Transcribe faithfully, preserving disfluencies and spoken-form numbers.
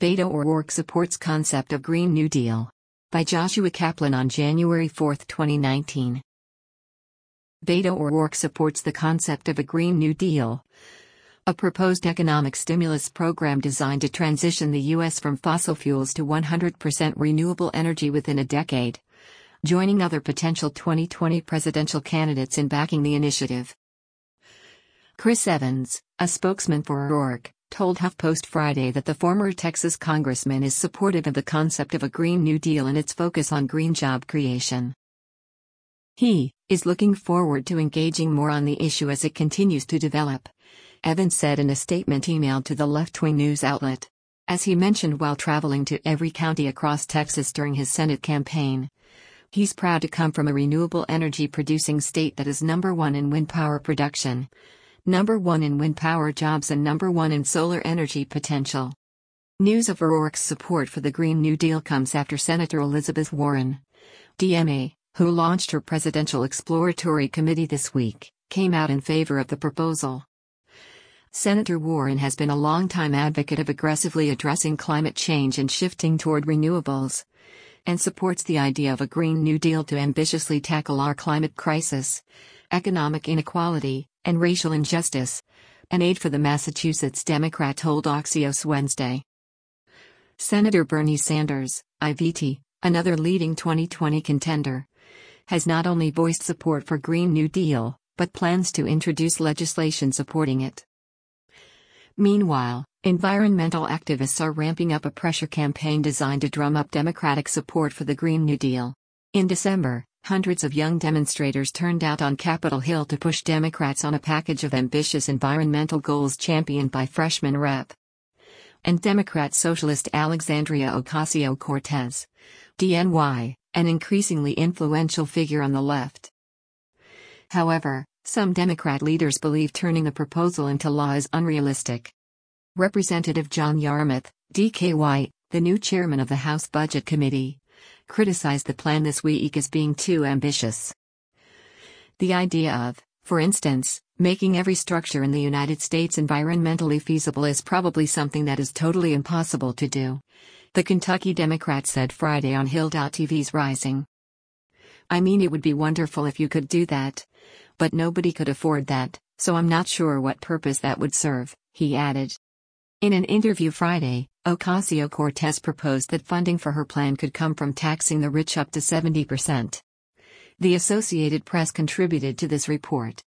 Beto O'Rourke supports concept of Green New Deal. By Joshua Kaplan on January fourth, twenty nineteen. Beto O'Rourke supports the concept of a Green New Deal, a proposed economic stimulus program designed to transition the U S from fossil fuels to one hundred percent renewable energy within a decade, joining other potential twenty twenty presidential candidates in backing the initiative. Chris Evans, a spokesman for O'Rourke, told HuffPost Friday that the former Texas congressman is supportive of the concept of a Green New Deal and its focus on green job creation. He is looking forward to engaging more on the issue as it continues to develop, Evans said in a statement emailed to the left-wing news outlet. As he mentioned while traveling to every county across Texas during his Senate campaign, he's proud to come from a renewable energy producing state that is number one in wind power production, number one in wind power jobs and number one in solar energy potential. News of O'Rourke's support for the Green New Deal comes after Senator Elizabeth Warren, D M A, who launched her Presidential Exploratory Committee this week, came out in favor of the proposal. Senator Warren has been a longtime advocate of aggressively addressing climate change and shifting toward renewables, and supports the idea of a Green New Deal to ambitiously tackle our climate crisis, economic inequality, and racial injustice, an aide for the Massachusetts Democrat told Axios Wednesday. Senator Bernie Sanders, I V T, another leading twenty twenty contender, has not only voiced support for Green New Deal, but plans to introduce legislation supporting it. Meanwhile, environmental activists are ramping up a pressure campaign designed to drum up Democratic support for the Green New Deal. In December, hundreds of young demonstrators turned out on Capitol Hill to push Democrats on a package of ambitious environmental goals championed by freshman Representative and Democrat socialist Alexandria Ocasio-Cortez, D N Y, an increasingly influential figure on the left. However, some Democrat leaders believe turning the proposal into law is unrealistic. Representative John Yarmuth, D K Y, the new chairman of the House Budget Committee, criticized the plan this week as being too ambitious. The idea of, for instance, making every structure in the United States environmentally feasible is probably something that is totally impossible to do, the Kentucky Democrat said Friday on Hill T V's Rising. I mean, it would be wonderful if you could do that, but nobody could afford that, so I'm not sure what purpose that would serve, he added. In an interview Friday, Ocasio-Cortez proposed that funding for her plan could come from taxing the rich up to seventy percent. The Associated Press contributed to this report.